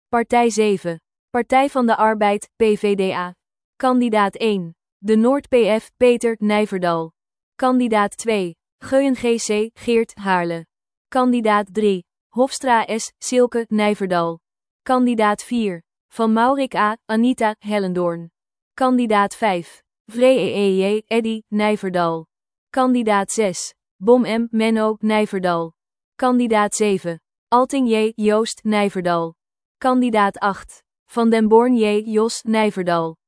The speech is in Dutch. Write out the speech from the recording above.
Partij 7. Partij van de Arbeid, PvdA. Kandidaat 1. De Noord-PF, Peter Nijverdal. Kandidaat 2. GeuNGC, Geert Haarle. Kandidaat 3. Hofstra S, Silke Nijverdal. Kandidaat 4. Van Maurik A, Anita Hellendoorn. Kandidaat 5. VEEJ, Eddy Nijverdal. Kandidaat 6. Bom M, Menno Nijverdal. Kandidaat 7. Alting J, Joost Nijverdal. Kandidaat 8. Van den Born J, Jos Nijverdal.